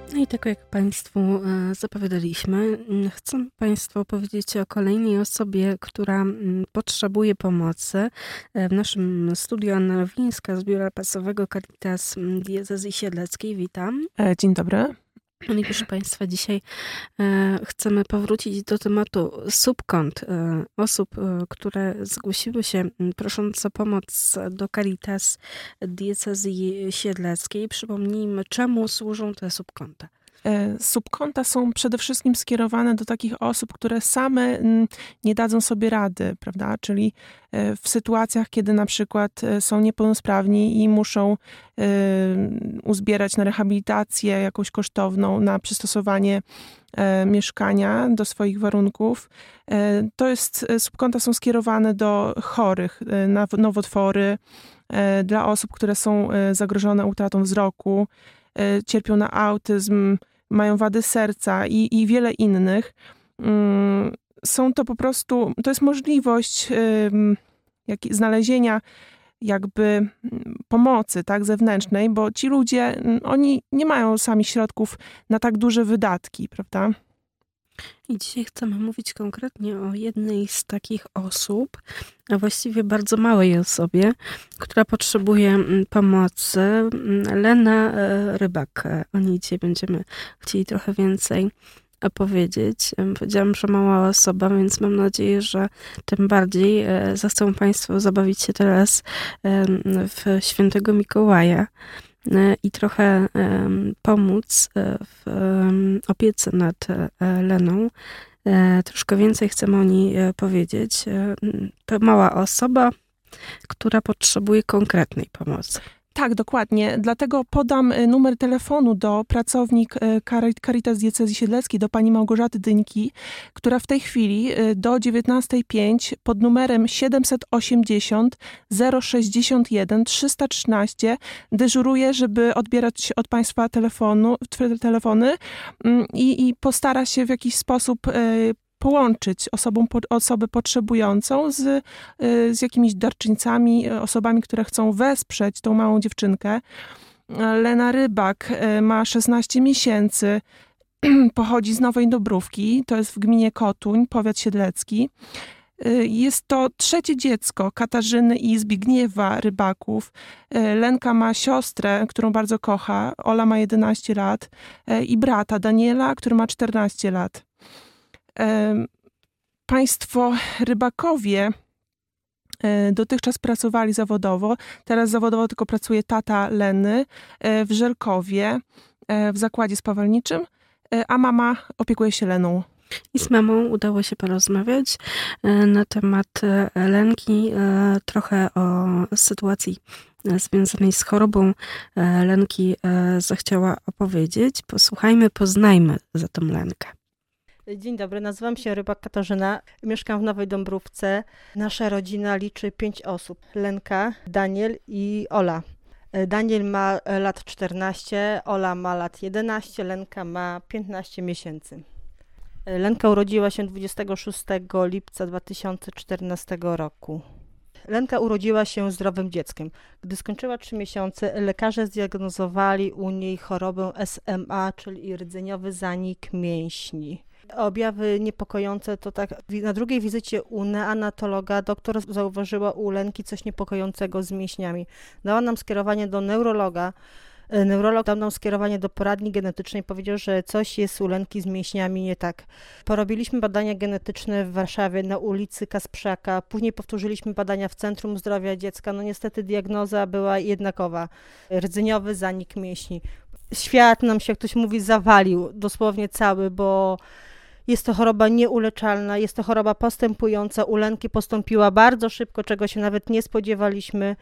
No i tak jak Państwu zapowiadaliśmy, chcę Państwu opowiedzieć o kolejnej osobie, która potrzebuje pomocy. W naszym studiu Anna Nowińska z Biura Pasowego Caritas Diecezji Siedleckiej. Witam. Dzień dobry. No i proszę Państwa, dzisiaj chcemy powrócić do tematu subkont osób, które zgłosiły się prosząc o pomoc do Caritas Diecezji Siedleckiej. Przypomnijmy, czemu służą te subkonta. Subkonta są przede wszystkim skierowane do takich osób, które same nie dadzą sobie rady, prawda? Czyli w sytuacjach, kiedy na przykład są niepełnosprawni i muszą uzbierać na rehabilitację jakąś kosztowną, na przystosowanie mieszkania do swoich warunków. Subkonta są skierowane do chorych na nowotwory, dla osób, które są zagrożone utratą wzroku, cierpią na autyzm, mają wady serca i wiele innych. To jest możliwość znalezienia jakby pomocy, tak, zewnętrznej, bo ci ludzie, oni nie mają sami środków na tak duże wydatki, prawda? I dzisiaj chcemy mówić konkretnie o jednej z takich osób, a właściwie bardzo małej osobie, która potrzebuje pomocy. Lena Rybak. O niej dzisiaj będziemy chcieli trochę więcej opowiedzieć. Powiedziałam, że mała osoba, więc mam nadzieję, że tym bardziej zechcą Państwo zabawić się teraz w Świętego Mikołaja i trochę pomóc w opiece nad Leną. Troszkę więcej chcemy o niej powiedzieć. To mała osoba, która potrzebuje konkretnej pomocy. Tak, dokładnie. Dlatego podam numer telefonu do pracownik Caritas Diecezji Siedleckiej, do pani Małgorzaty Dyńki, która w tej chwili do 19:05 pod numerem 780 061 313 dyżuruje, żeby odbierać od państwa telefony i postara się w jakiś sposób połączyć osobę potrzebującą z jakimiś darczyńcami, osobami, które chcą wesprzeć tą małą dziewczynkę. Lena Rybak ma 16 miesięcy, pochodzi z Nowej Dąbrówki, to jest w gminie Kotuń, powiat siedlecki. Jest to trzecie dziecko Katarzyny i Zbigniewa Rybaków. Lenka ma siostrę, którą bardzo kocha, Ola ma 11 lat i brata Daniela, który ma 14 lat. Państwo Rybakowie dotychczas pracowali zawodowo. Teraz zawodowo tylko pracuje tata Leny w Żelkowie, w zakładzie spawalniczym, a mama opiekuje się Leną. I z mamą udało się porozmawiać na temat Lenki, trochę o sytuacji związanej z chorobą Lenki zechciała opowiedzieć. Posłuchajmy, poznajmy zatem Lenkę. Dzień dobry, nazywam się Rybak Katarzyna, mieszkam w Nowej Dąbrówce. Nasza rodzina liczy 5 osób. Lenka, Daniel i Ola. Daniel ma lat 14, Ola ma lat 11, Lenka ma 15 miesięcy. Lenka urodziła się 26 lipca 2014 roku. Lenka urodziła się zdrowym dzieckiem. Gdy skończyła 3 miesiące, lekarze zdiagnozowali u niej chorobę SMA, czyli rdzeniowy zanik mięśni. Objawy niepokojące to tak, na drugiej wizycie u neonatologa doktor zauważyła u Lenki coś niepokojącego z mięśniami. Dała nam skierowanie do neurologa. Neurolog dał nam skierowanie do poradni genetycznej, powiedział, że coś jest u Lenki z mięśniami nie tak. Porobiliśmy badania genetyczne w Warszawie na ulicy Kasprzaka, później powtórzyliśmy badania w Centrum Zdrowia Dziecka. No niestety diagnoza była jednakowa. Rdzeniowy zanik mięśni. Świat nam się, jak ktoś mówi, zawalił, dosłownie cały, bo jest to choroba nieuleczalna, jest to choroba postępująca. U Lenki postąpiła bardzo szybko, czego się nawet nie spodziewaliśmy.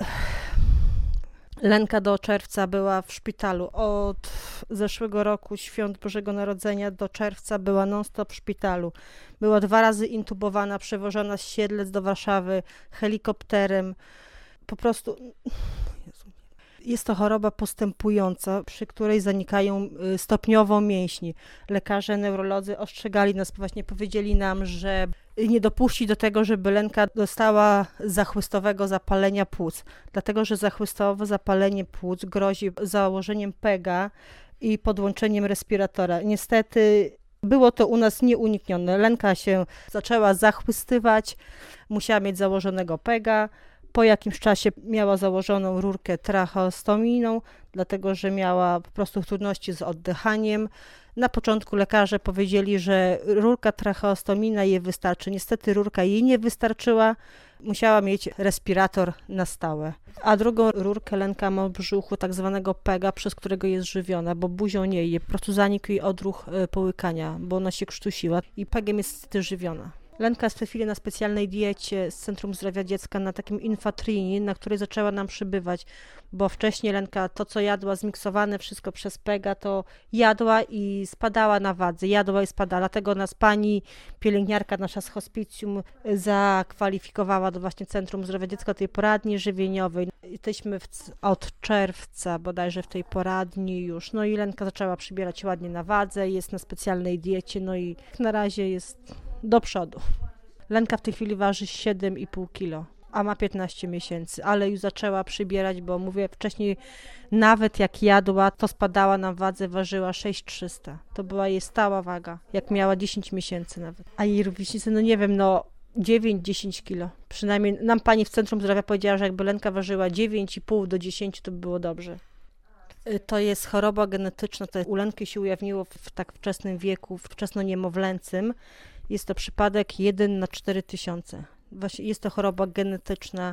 Lenka do czerwca była w szpitalu. Od zeszłego roku, świąt Bożego Narodzenia do czerwca była non-stop w szpitalu. Była 2 razy intubowana, przewożona z Siedlec do Warszawy helikopterem. Po prostu... Jest to choroba postępująca, przy której zanikają stopniowo mięśni. Lekarze, neurolodzy ostrzegali nas, właśnie powiedzieli nam, że nie dopuścić do tego, żeby Lenka dostała zachłystowego zapalenia płuc, dlatego że zachłystowe zapalenie płuc grozi założeniem PEGA i podłączeniem respiratora. Niestety było to u nas nieuniknione. Lenka się zaczęła zachwystywać, musiała mieć założonego PEGa. Po jakimś czasie miała założoną rurkę tracheostomiczną, dlatego że miała po prostu trudności z oddychaniem. Na początku lekarze powiedzieli, że rurka tracheostomijna jej wystarczy. Niestety rurka jej nie wystarczyła. Musiała mieć respirator na stałe. A drugą rurkę Lenka ma w brzuchu tak zwanego PEGa, przez którego jest żywiona, bo buzią nie je. Po prostu zanikł jej odruch połykania, bo ona się krztusiła i PEGiem jest niestety żywiona. Lenka jest w tej chwili na specjalnej diecie z Centrum Zdrowia Dziecka, na takim infatrini, na której zaczęła nam przybywać, bo wcześniej Lenka to, co jadła, zmiksowane wszystko przez PEGa, to jadła i spadała na wadze, jadła i spadała. Dlatego nas pani pielęgniarka nasza z hospicjum zakwalifikowała do właśnie Centrum Zdrowia Dziecka, tej poradni żywieniowej. Jesteśmy od czerwca bodajże w tej poradni już, no i Lenka zaczęła przybierać ładnie na wadze, jest na specjalnej diecie, no i na razie jest do przodu. Lenka w tej chwili waży 7,5 kg, a ma 15 miesięcy, ale już zaczęła przybierać, bo mówię, wcześniej nawet jak jadła, to spadała na wadze, ważyła 6,300. To była jej stała waga, jak miała 10 miesięcy nawet. A jej rówieśnicy, no nie wiem, 9-10 kg. Przynajmniej nam pani w Centrum Zdrowia powiedziała, że jakby Lenka ważyła 9,5 do 10, to by było dobrze. To jest choroba genetyczna, to u Lenki się ujawniło w tak wczesnym wieku, wczesno-niemowlęcym. Jest to przypadek 1 na 4000. Właśnie jest to choroba genetyczna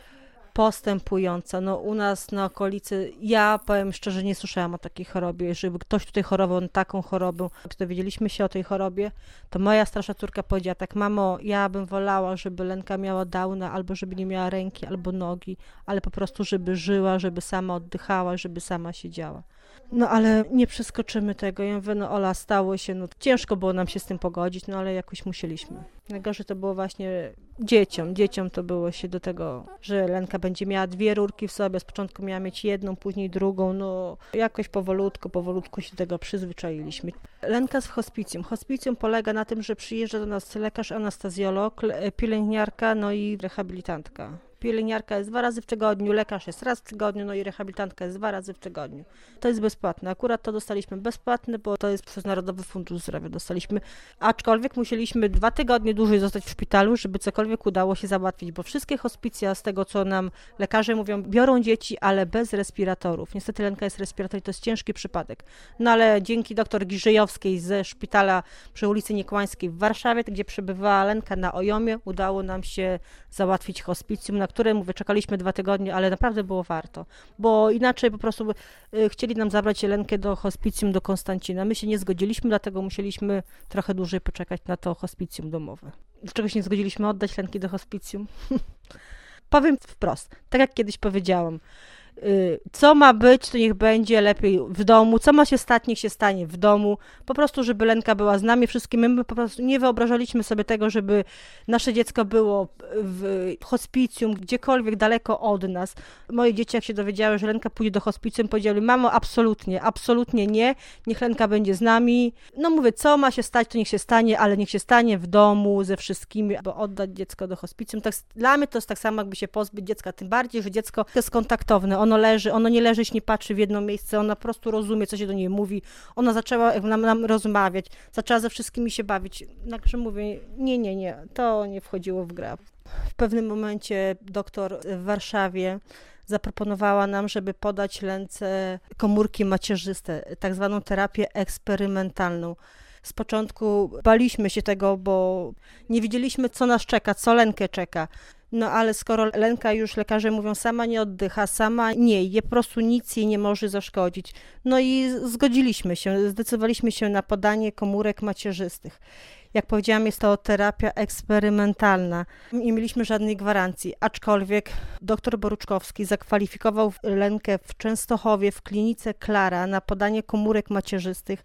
postępująca. No u nas na okolicy, ja powiem szczerze, nie słyszałam o takiej chorobie, żeby ktoś tutaj chorował na taką chorobę. Gdy dowiedzieliśmy się o tej chorobie, to moja starsza córka powiedziała tak: mamo, ja bym wolała, żeby Lenka miała Downa, albo żeby nie miała ręki, albo nogi, ale po prostu, żeby żyła, żeby sama oddychała, żeby sama siedziała. No ale nie przeskoczymy tego. Ja mówię, Ola, stało się, ciężko było nam się z tym pogodzić, ale jakoś musieliśmy. Najgorsze to było właśnie dzieciom to było się do tego, że Lenka będzie miała 2 rurki w sobie, z początku miała mieć jedną, później drugą, jakoś powolutku się do tego przyzwyczailiśmy. Lenka jest w hospicjum. Hospicjum polega na tym, że przyjeżdża do nas lekarz, anestezjolog, pielęgniarka, i rehabilitantka. Pielęgniarka jest 2 razy w tygodniu, lekarz jest raz w tygodniu, i rehabilitantka jest 2 razy w tygodniu. To jest bezpłatne. Akurat to dostaliśmy bezpłatne, bo to jest przez Narodowy Fundusz Zdrowia dostaliśmy. Aczkolwiek musieliśmy 2 tygodnie dłużej zostać w szpitalu, żeby cokolwiek udało się załatwić, bo wszystkie hospicja, z tego co nam lekarze mówią, biorą dzieci, ale bez respiratorów. Niestety Lenka jest respirator i to jest ciężki przypadek. Ale dzięki dr Giżyjowskiej ze szpitala przy ulicy Niekłańskiej w Warszawie, gdzie przebywała Lenka na OJOM-ie, udało nam się załatwić hospicjum, na które, czekaliśmy 2 tygodnie, ale naprawdę było warto, bo inaczej po prostu chcieli nam zabrać Lenkę do hospicjum do Konstancina. My się nie zgodziliśmy, dlatego musieliśmy trochę dłużej poczekać na to hospicjum domowe. Dlaczego się nie zgodziliśmy oddać Lenki do hospicjum? Powiem wprost, tak jak kiedyś powiedziałam, co ma być, to niech będzie lepiej w domu, co ma się stać, niech się stanie w domu, po prostu, żeby Lenka była z nami wszystkimi. My po prostu nie wyobrażaliśmy sobie tego, żeby nasze dziecko było w hospicjum, gdziekolwiek daleko od nas. Moje dzieci, jak się dowiedziały, że Lenka pójdzie do hospicjum, powiedziały: mamo, absolutnie nie, niech Lenka będzie z nami. Mówię, co ma się stać, to niech się stanie, ale niech się stanie w domu ze wszystkimi, bo oddać dziecko do hospicjum. Tak, dla mnie to jest tak samo, jakby się pozbyć dziecka, tym bardziej, że dziecko jest kontaktowne. Ono nie leży, nie patrzy w jedno miejsce, ona po prostu rozumie, co się do niej mówi. Ona zaczęła nam rozmawiać, zaczęła ze wszystkimi się bawić. Także mówię, nie, to nie wchodziło w grę. W pewnym momencie doktor w Warszawie zaproponowała nam, żeby podać Lence komórki macierzyste, tak zwaną terapię eksperymentalną. Z początku baliśmy się tego, bo nie wiedzieliśmy, co nas czeka, co Lenkę czeka. Ale skoro Lenka już lekarze mówią, sama nie oddycha, sama nie je, po prostu nic jej nie może zaszkodzić. I zgodziliśmy się, zdecydowaliśmy się na podanie komórek macierzystych. Jak powiedziałam, jest to terapia eksperymentalna. Nie mieliśmy żadnej gwarancji, aczkolwiek dr Boruczkowski zakwalifikował Lenkę w Częstochowie w klinice Klara na podanie komórek macierzystych.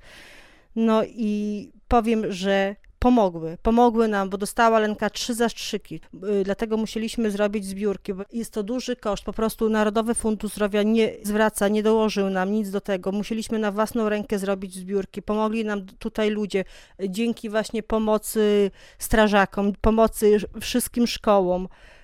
I powiem, że pomogły nam, bo dostała Lenka 3 zastrzyki, dlatego musieliśmy zrobić zbiórki, bo jest to duży koszt, po prostu Narodowy Fundusz Zdrowia nie dołożył nam nic do tego, musieliśmy na własną rękę zrobić zbiórki, pomogli nam tutaj ludzie, dzięki właśnie pomocy strażakom, pomocy wszystkim szkołom.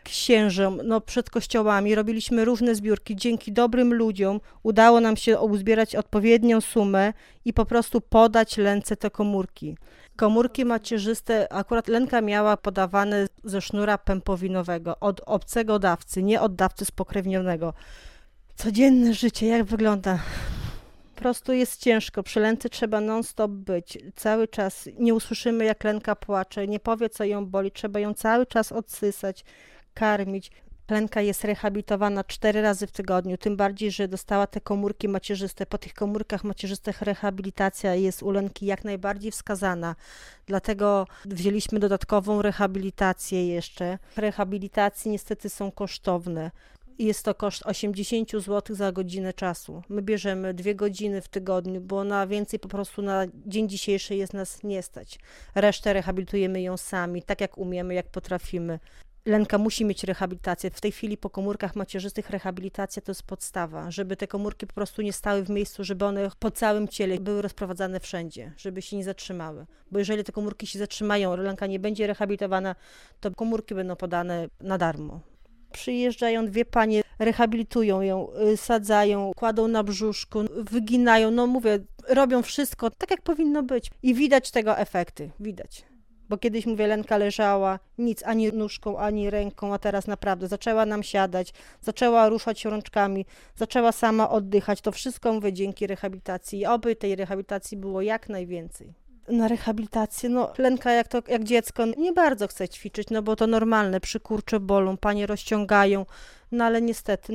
księżom, przed kościołami, robiliśmy różne zbiórki. Dzięki dobrym ludziom udało nam się uzbierać odpowiednią sumę i po prostu podać Lence te komórki. Komórki macierzyste akurat Lenka miała podawane ze sznura pępowinowego od obcego dawcy, nie od dawcy spokrewnionego. Codzienne życie, jak wygląda? Po prostu jest ciężko. Przy Lence trzeba non-stop być. Cały czas nie usłyszymy, jak Lenka płacze, nie powie, co ją boli. Trzeba ją cały czas odsysać, karmić. Lenka jest rehabilitowana 4 razy w tygodniu, tym bardziej, że dostała te komórki macierzyste. Po tych komórkach macierzystych rehabilitacja jest u Lenki jak najbardziej wskazana. Dlatego wzięliśmy dodatkową rehabilitację jeszcze. Rehabilitacje niestety są kosztowne. Jest to koszt 80 zł za godzinę czasu. My bierzemy 2 godziny w tygodniu, bo na więcej po prostu na dzień dzisiejszy jest nas nie stać. Resztę rehabilitujemy ją sami, tak jak umiemy, jak potrafimy. Lenka musi mieć rehabilitację. W tej chwili po komórkach macierzystych rehabilitacja to jest podstawa, żeby te komórki po prostu nie stały w miejscu, żeby one po całym ciele były rozprowadzane wszędzie, żeby się nie zatrzymały. Bo jeżeli te komórki się zatrzymają, Lenka nie będzie rehabilitowana, to komórki będą podane na darmo. Przyjeżdżają 2 panie, rehabilitują ją, sadzają, kładą na brzuszku, wyginają, mówię, robią wszystko tak, jak powinno być. I widać tego efekty, widać. Bo kiedyś, mówię, Lenka leżała, nic, ani nóżką, ani ręką, a teraz naprawdę zaczęła nam siadać, zaczęła ruszać rączkami, zaczęła sama oddychać. To wszystko, mówię, dzięki rehabilitacji. I oby tej rehabilitacji było jak najwięcej. Na rehabilitację, Lenka jak dziecko nie bardzo chce ćwiczyć, bo to normalne, przykurcze bolą, panie rozciągają, ale niestety,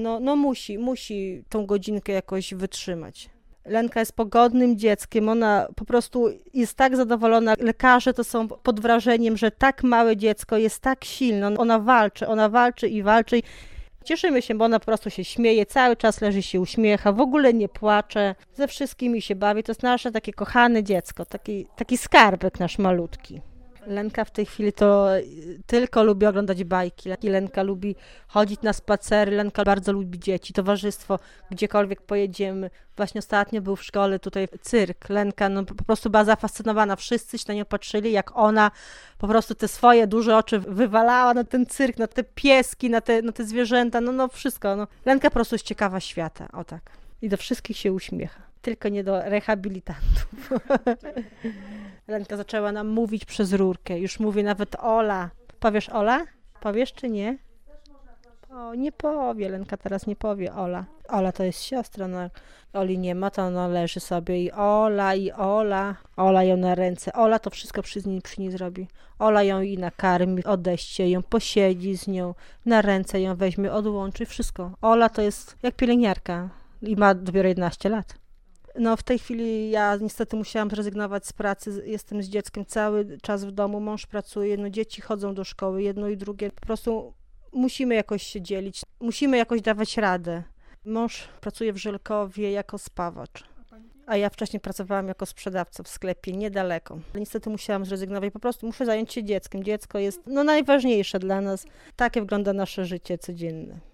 musi tą godzinkę jakoś wytrzymać. Lenka jest pogodnym dzieckiem, ona po prostu jest tak zadowolona. Lekarze to są pod wrażeniem, że tak małe dziecko jest tak silne. Ona walczy i walczy. Cieszymy się, bo ona po prostu się śmieje, cały czas leży, się uśmiecha, w ogóle nie płacze, ze wszystkimi się bawi. To jest nasze takie kochane dziecko, taki skarbek nasz malutki. Lenka w tej chwili to tylko lubi oglądać bajki. Lenka lubi chodzić na spacery, Lenka bardzo lubi dzieci, towarzystwo, gdziekolwiek pojedziemy. Właśnie ostatnio był w szkole tutaj cyrk. Lenka po prostu była zafascynowana. Wszyscy się na nią patrzyli, jak ona po prostu te swoje duże oczy wywalała na ten cyrk, na te pieski, na te zwierzęta, wszystko. Lenka po prostu jest ciekawa świata, o tak. I do wszystkich się uśmiecha. Tylko nie do rehabilitantów. Lenka zaczęła nam mówić przez rurkę. Już mówi nawet Ola. Powiesz Ola? Powiesz czy nie? Nie powie. Lenka teraz nie powie Ola. Ola to jest siostra. Oli nie ma, to ona leży sobie i Ola. Ola ją na ręce. Ola to wszystko przy niej zrobi. Ola ją i nakarmi, odeście ją, posiedzi z nią, na ręce ją weźmie, odłączy, wszystko. Ola to jest jak pielęgniarka i ma dopiero 11 lat. W tej chwili ja niestety musiałam zrezygnować z pracy, jestem z dzieckiem cały czas w domu, mąż pracuje, dzieci chodzą do szkoły, jedno i drugie, po prostu musimy jakoś się dzielić, musimy jakoś dawać radę. Mąż pracuje w Żelkowie jako spawacz, a ja wcześniej pracowałam jako sprzedawca w sklepie niedaleko. Niestety musiałam zrezygnować, po prostu muszę zająć się dzieckiem, dziecko jest najważniejsze dla nas, takie wygląda nasze życie codzienne.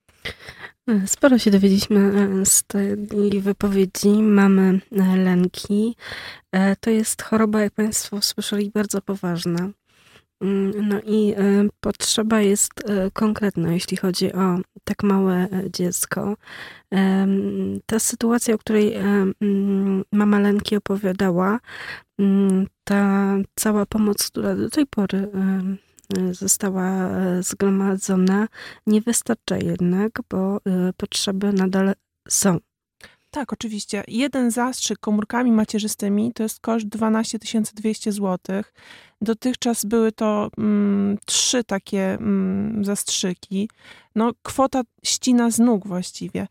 Sporo się dowiedzieliśmy z tej wypowiedzi mamy Lenki. To jest choroba, jak Państwo słyszeli, bardzo poważna. I potrzeba jest konkretna, jeśli chodzi o tak małe dziecko. Ta sytuacja, o której mama Lenki opowiadała, ta cała pomoc, która do tej pory została zgromadzona, nie wystarcza jednak, bo potrzeby nadal są. Tak, oczywiście. Jeden zastrzyk komórkami macierzystymi to jest koszt 12 200 zł. Dotychczas były to 3 takie zastrzyki. Kwota ścina z nóg właściwie.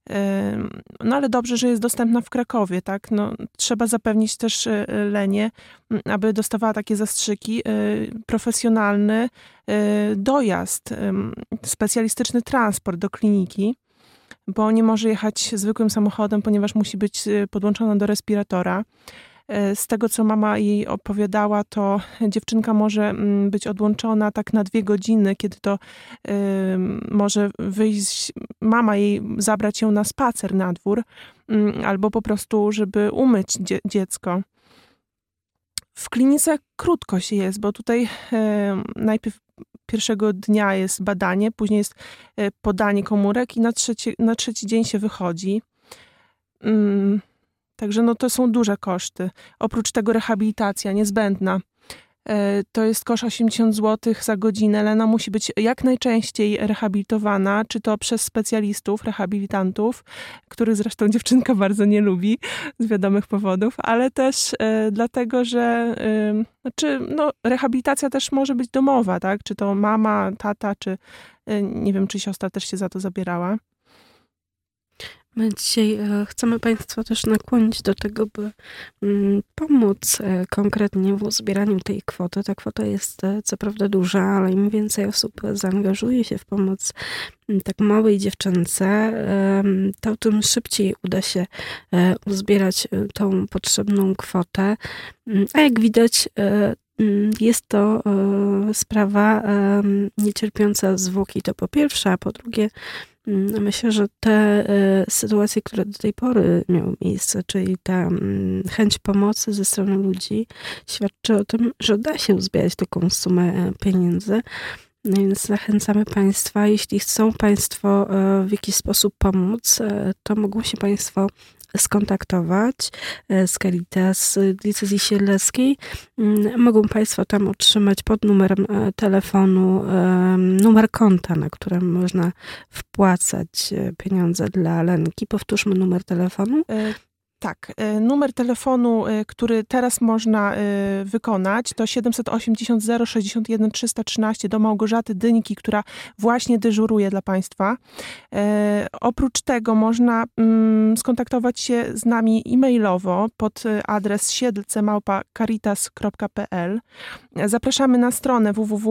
Ale dobrze, że jest dostępna w Krakowie, tak? Trzeba zapewnić też Lenie, aby dostawała takie zastrzyki, profesjonalny dojazd, specjalistyczny transport do kliniki, bo nie może jechać zwykłym samochodem, ponieważ musi być podłączona do respiratora. Z tego, co mama jej opowiadała, to dziewczynka może być odłączona tak na 2 godziny, kiedy to może wyjść, mama jej zabrać ją na spacer na dwór, albo po prostu, żeby umyć dziecko. W klinice krótko się jest, bo tutaj najpierw pierwszego dnia jest badanie, później jest podanie komórek i na trzeci dzień się wychodzi. Także no to są duże koszty. Oprócz tego rehabilitacja niezbędna. To jest koszt 80 zł za godzinę. Lena musi być jak najczęściej rehabilitowana, czy to przez specjalistów, rehabilitantów, których zresztą dziewczynka bardzo nie lubi z wiadomych powodów, ale też dlatego, że rehabilitacja też może być domowa, tak? Czy to mama, tata, czy nie wiem, czy siostra też się za to zabierała. My dzisiaj chcemy Państwa też nakłonić do tego, by pomóc konkretnie w uzbieraniu tej kwoty. Ta kwota jest co prawda duża, ale im więcej osób zaangażuje się w pomoc tak małej dziewczynce, to tym szybciej uda się uzbierać tą potrzebną kwotę. A jak widać, jest to sprawa niecierpiąca zwłoki, to po pierwsze, a po drugie myślę, że te sytuacje, które do tej pory miały miejsce, czyli ta chęć pomocy ze strony ludzi, świadczy o tym, że da się uzbierać taką sumę pieniędzy. No więc zachęcamy Państwa, jeśli chcą Państwo w jakiś sposób pomóc, to mogą się Państwo skontaktować z Caritas Diecezji Siedleckiej. Mogą Państwo tam otrzymać pod numerem telefonu numer konta, na którym można wpłacać pieniądze dla Lenki. Powtórzmy numer telefonu. Tak, numer telefonu, który teraz można wykonać, to 780 061 313 do Małgorzaty Dyńki, która właśnie dyżuruje dla Państwa. Oprócz tego można skontaktować się z nami e-mailowo pod adres siedlce@caritas.pl. Zapraszamy na stronę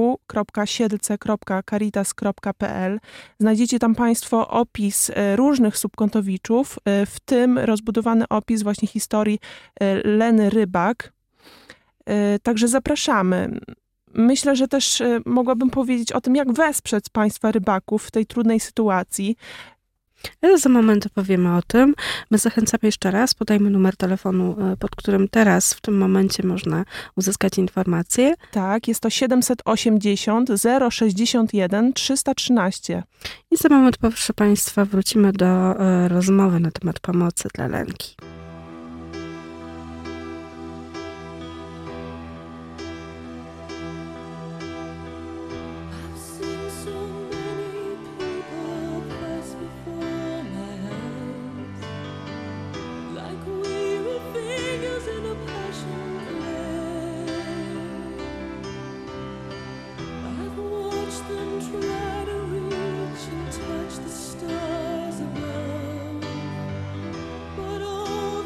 www.siedlce.caritas.pl. Znajdziecie tam Państwo opis różnych subkontowiczów, w tym rozbudowany opis właśnie historii Leny Rybak. Także zapraszamy. Myślę, że też mogłabym powiedzieć o tym, jak wesprzeć Państwa rybaków w tej trudnej sytuacji. Za moment opowiemy o tym. My zachęcamy jeszcze raz, podajmy numer telefonu, pod którym teraz, w tym momencie można uzyskać informacje. Tak, jest to 780 061 313. I za moment, proszę Państwa, wrócimy do rozmowy na temat pomocy dla Lenki. Touch the stars above, but all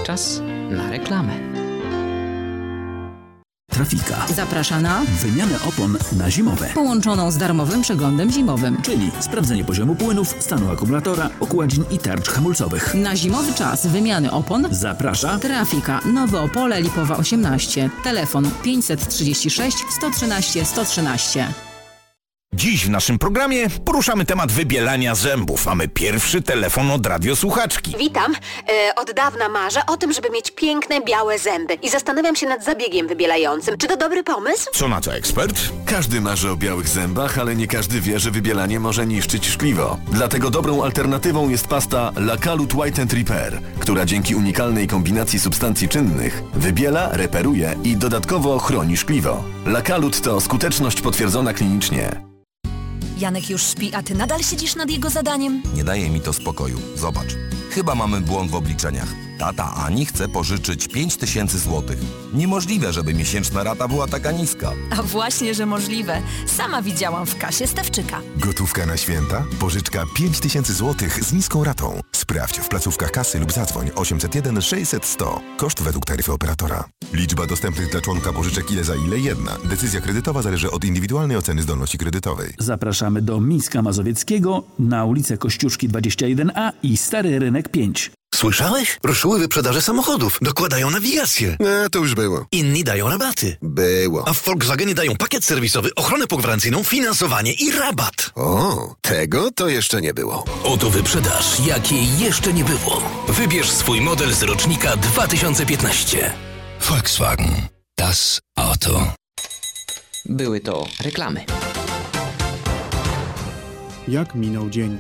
Czas na reklamę. Trafika zaprasza na wymianę opon na zimowe, połączoną z darmowym przeglądem zimowym, czyli sprawdzenie poziomu płynów, stanu akumulatora, okładźin i tarcz hamulcowych. Na zimowy czas wymiany opon Zaprasza Trafika, Nowe Opole, Lipowa 18. Telefon 536 113 113. Dziś w naszym programie poruszamy temat wybielania zębów. Mamy pierwszy telefon od radiosłuchaczki. Witam. Od dawna marzę o tym, żeby mieć piękne, białe zęby i zastanawiam się nad zabiegiem wybielającym. Czy to dobry pomysł? Co na to ekspert? Każdy marzy o białych zębach, ale nie każdy wie, że wybielanie może niszczyć szkliwo. Dlatego dobrą alternatywą jest pasta Lacalut White and Repair, która dzięki unikalnej kombinacji substancji czynnych wybiela, reperuje i dodatkowo chroni szkliwo. Lacalut to skuteczność potwierdzona klinicznie. Janek już śpi, a ty nadal siedzisz nad jego zadaniem? Nie daje mi to spokoju. Zobacz. Chyba mamy błąd w obliczeniach. Tata Ani chce pożyczyć 5000 złotych. Niemożliwe, żeby miesięczna rata była taka niska. A właśnie, że możliwe. Sama widziałam w kasie Stawczyka. Gotówka na święta? Pożyczka 5000 złotych z niską ratą. Sprawdź w placówkach kasy lub zadzwoń 801 600 100. Koszt według taryfy operatora. Liczba dostępnych dla członka pożyczek ile za ile jedna. Decyzja kredytowa zależy od indywidualnej oceny zdolności kredytowej. Zapraszamy do Mińska Mazowieckiego na ulicę Kościuszki 21A i Stary Rynek 5. Słyszałeś? Ruszyły wyprzedaże samochodów. Dokładają nawigację. To już było. Inni dają rabaty. Było. A w Volkswagenie dają pakiet serwisowy, ochronę pogwarancyjną, finansowanie i rabat. O, tego to jeszcze nie było. Oto wyprzedaż, jakiej jeszcze nie było. Wybierz swój model z rocznika 2015. Volkswagen. Das Auto. Były to reklamy. Jak minął dzień?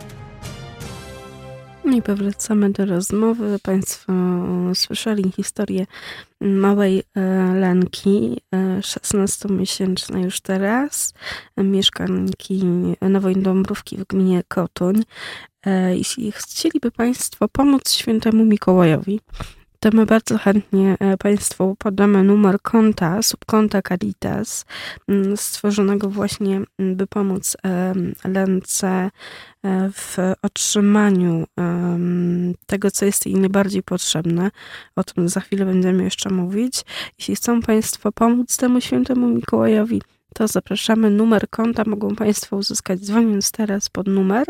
I powracamy do rozmowy. Państwo słyszeli historię małej Lenki, 16-miesięcznej już teraz, mieszkanki Nowej Dąbrówki w gminie Kotuń. Jeśli chcieliby Państwo pomóc świętemu Mikołajowi, to my bardzo chętnie Państwu podamy numer konta, subkonta Caritas, stworzonego właśnie, by pomóc Lence w otrzymaniu tego, co jest jej najbardziej potrzebne. O tym za chwilę będziemy jeszcze mówić. Jeśli chcą Państwo pomóc temu świętemu Mikołajowi, to zapraszamy. Numer konta mogą Państwo uzyskać dzwoniąc teraz pod numer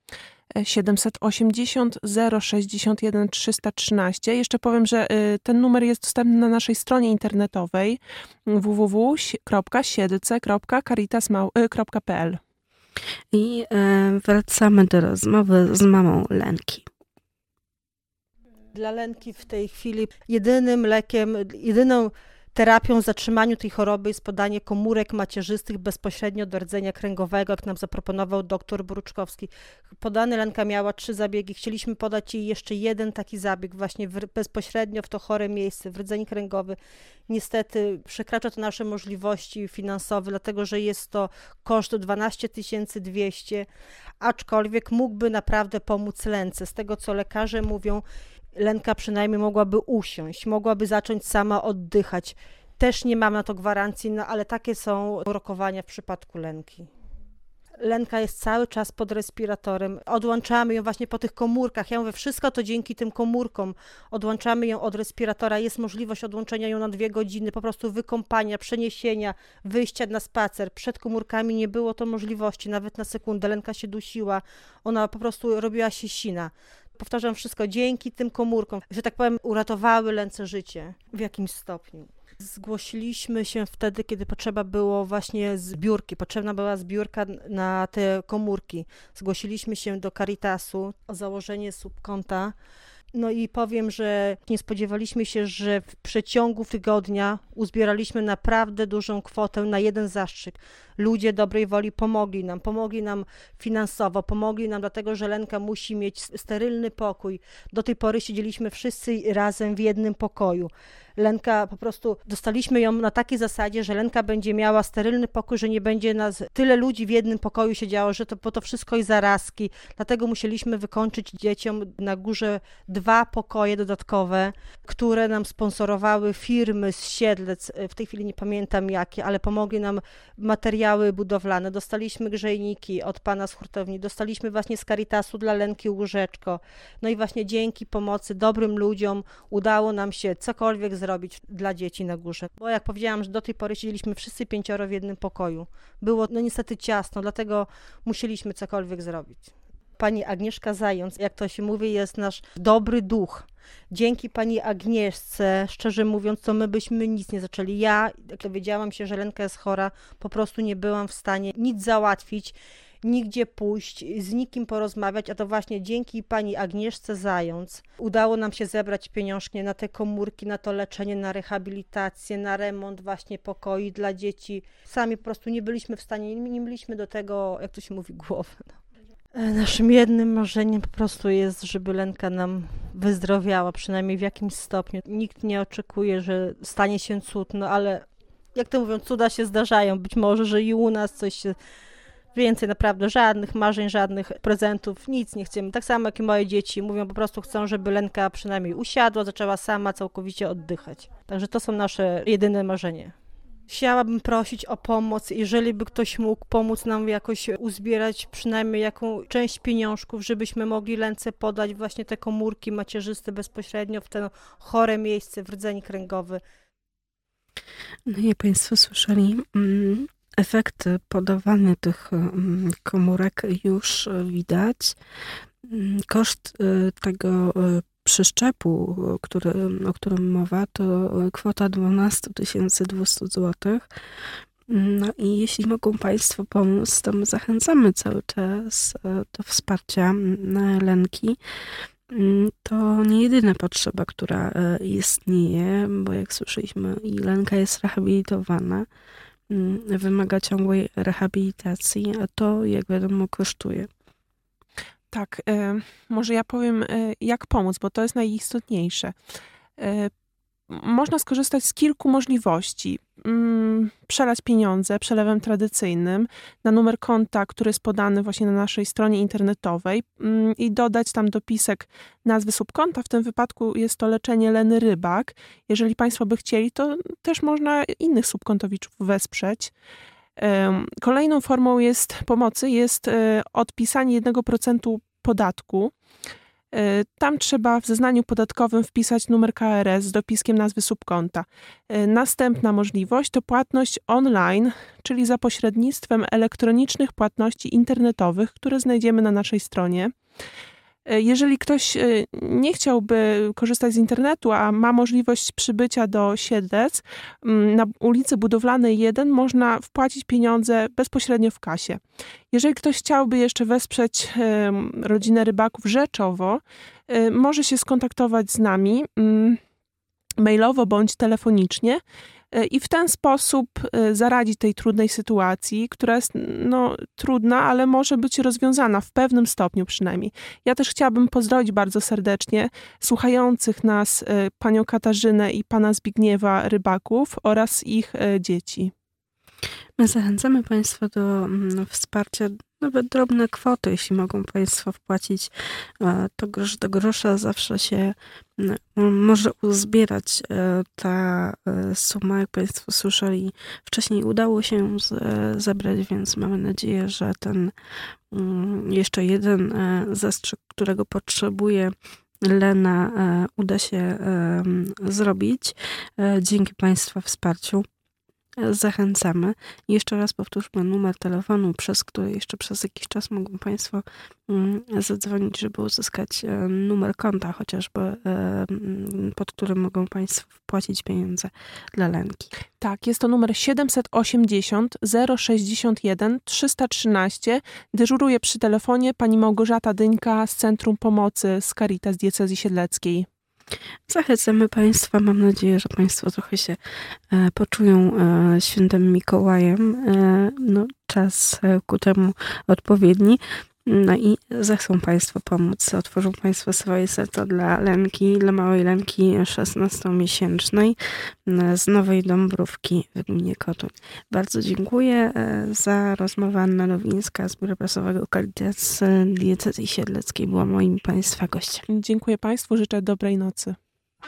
780 061 313. Jeszcze powiem, że ten numer jest dostępny na naszej stronie internetowej www.siedlce.caritas.pl. I wracamy do rozmowy z mamą Lenki. Dla Lenki w tej chwili jedynym lekiem, jedyną terapią zatrzymaniu tej choroby jest podanie komórek macierzystych bezpośrednio do rdzenia kręgowego, jak nam zaproponował dr Bruczkowski. Podany Lenka miała 3 zabiegi. Chcieliśmy podać jej jeszcze jeden taki zabieg właśnie bezpośrednio w to chore miejsce, w rdzeń kręgowy. Niestety przekracza to nasze możliwości finansowe, dlatego że jest to koszt 12 200, aczkolwiek mógłby naprawdę pomóc Lence. Z tego, co lekarze mówią, Lenka przynajmniej mogłaby usiąść, mogłaby zacząć sama oddychać. Też nie mam na to gwarancji, no ale takie są rokowania w przypadku Lenki. Lenka jest cały czas pod respiratorem. Odłączamy ją właśnie po tych komórkach. Ja mówię, wszystko to dzięki tym komórkom. Odłączamy ją od respiratora. Jest możliwość odłączenia ją na 2 godziny, po prostu wykąpania, przeniesienia, wyjścia na spacer. Przed komórkami nie było to możliwości, nawet na sekundę. Lenka się dusiła, ona po prostu robiła się sina. Powtarzam, wszystko dzięki tym komórkom, że tak powiem, uratowały Lence życie w jakimś stopniu. Zgłosiliśmy się wtedy, kiedy potrzeba było właśnie zbiórki. Potrzebna była zbiórka na te komórki. Zgłosiliśmy się do Caritasu o założenie subkonta. No i powiem, że nie spodziewaliśmy się, że w przeciągu tygodnia uzbieraliśmy naprawdę dużą kwotę na jeden zastrzyk. Ludzie dobrej woli pomogli nam finansowo, pomogli nam dlatego, że Lenka musi mieć sterylny pokój. Do tej pory siedzieliśmy wszyscy razem w jednym pokoju. Lenka po prostu, dostaliśmy ją na takiej zasadzie, że Lenka będzie miała sterylny pokój, że nie będzie nas tyle ludzi w jednym pokoju siedziało, że bo to wszystko i zarazki. Dlatego musieliśmy wykończyć dzieciom na górze 2 pokoje dodatkowe, które nam sponsorowały firmy z Siedlec. W tej chwili nie pamiętam jakie, ale pomogli nam materiały budowlane. Dostaliśmy grzejniki od pana z hurtowni, dostaliśmy właśnie z Caritasu dla Lenki łóżeczko. No i właśnie dzięki pomocy dobrym ludziom udało nam się cokolwiek zrobić dla dzieci na górze. Bo jak powiedziałam, że do tej pory siedzieliśmy wszyscy 5 w jednym pokoju. Było niestety ciasno, dlatego musieliśmy cokolwiek zrobić. Pani Agnieszka Zając, jak to się mówi, jest nasz dobry duch. Dzięki pani Agnieszce, szczerze mówiąc, to my byśmy nic nie zaczęli. Ja, jak dowiedziałam się, że Lenka jest chora, po prostu nie byłam w stanie nic załatwić, nigdzie pójść, z nikim porozmawiać, a to właśnie dzięki pani Agnieszce Zając udało nam się zebrać pieniążki na te komórki, na to leczenie, na rehabilitację, na remont właśnie pokoi dla dzieci. Sami po prostu nie byliśmy w stanie, nie mieliśmy do tego, jak to się mówi, głowy. Naszym jednym marzeniem po prostu jest, żeby Lenka nam wyzdrowiała, przynajmniej w jakimś stopniu. Nikt nie oczekuje, że stanie się cud, no ale jak to mówią, cuda się zdarzają. Być może, że i u nas coś się więcej, naprawdę żadnych marzeń, żadnych prezentów, nic nie chcemy. Tak samo jak i moje dzieci mówią, po prostu chcą, żeby Lenka przynajmniej usiadła, zaczęła sama całkowicie oddychać. Także to są nasze jedyne marzenie. Chciałabym prosić o pomoc, jeżeli by ktoś mógł pomóc nam jakoś uzbierać przynajmniej jaką część pieniążków, żebyśmy mogli Lence podać właśnie te komórki macierzyste bezpośrednio w to chore miejsce w rdzeń kręgowy. No jak Państwo słyszeli, efekty podawania tych komórek już widać. Koszt tego przeszczepu, o którym mowa, to kwota 12 200 zł. No i jeśli mogą Państwo pomóc, to my zachęcamy cały czas do wsparcia Lenki. To nie jedyna potrzeba, która istnieje, bo jak słyszeliśmy, i Lenka jest rehabilitowana, wymaga ciągłej rehabilitacji, a to, jak wiadomo, kosztuje. Tak, może ja powiem, jak pomóc, bo to jest najistotniejsze. Można skorzystać z kilku możliwości. Przelać pieniądze przelewem tradycyjnym na numer konta, który jest podany właśnie na naszej stronie internetowej i dodać tam dopisek nazwy subkonta. W tym wypadku jest to leczenie Leny Rybak. Jeżeli Państwo by chcieli, to też można innych subkontowiczów wesprzeć. Kolejną formą pomocy jest odpisanie 1% podatku. Tam trzeba w zeznaniu podatkowym wpisać numer KRS z dopiskiem nazwy subkonta. Następna możliwość to płatność online, czyli za pośrednictwem elektronicznych płatności internetowych, które znajdziemy na naszej stronie. Jeżeli ktoś nie chciałby korzystać z internetu, a ma możliwość przybycia do Siedlec, na ulicy Budowlanej 1 można wpłacić pieniądze bezpośrednio w kasie. Jeżeli ktoś chciałby jeszcze wesprzeć rodzinę Rybaków rzeczowo, może się skontaktować z nami mailowo bądź telefonicznie i w ten sposób zaradzić tej trudnej sytuacji, która jest trudna, ale może być rozwiązana w pewnym stopniu przynajmniej. Ja też chciałabym pozdrowić bardzo serdecznie słuchających nas panią Katarzynę i pana Zbigniewa Rybaków oraz ich dzieci. My zachęcamy Państwa do wsparcia, nawet drobne kwoty, jeśli mogą Państwo wpłacić, to grosz do grosza zawsze się może uzbierać ta suma, jak Państwo słyszeli. Wcześniej udało się zebrać, więc mamy nadzieję, że ten jeszcze jeden zastrzyk, którego potrzebuje Lena, uda się zrobić dzięki Państwa wsparciu. Zachęcamy. Jeszcze raz powtórzmy numer telefonu, przez który jeszcze przez jakiś czas mogą Państwo zadzwonić, żeby uzyskać numer konta chociażby, pod którym mogą Państwo wpłacić pieniądze dla Lenki. Tak, jest to numer 780 061 313. Dyżuruje przy telefonie pani Małgorzata Dyńka z Centrum Pomocy z Caritas Diecezji Siedleckiej. Zachęcamy Państwa. Mam nadzieję, że Państwo trochę się poczują świętym Mikołajem. Czas ku temu odpowiedni. No i zechcą Państwo pomóc. Otworzą Państwo swoje serca dla Lenki, dla małej Lenki 16-miesięcznej z Nowej Dąbrówki w gminie Kotoń. Bardzo dziękuję za rozmowę. Anna Nowińska z Biura Prasowego Caritas Diecezji Siedleckiej była moim Państwa gościem. Dziękuję Państwu, życzę dobrej nocy.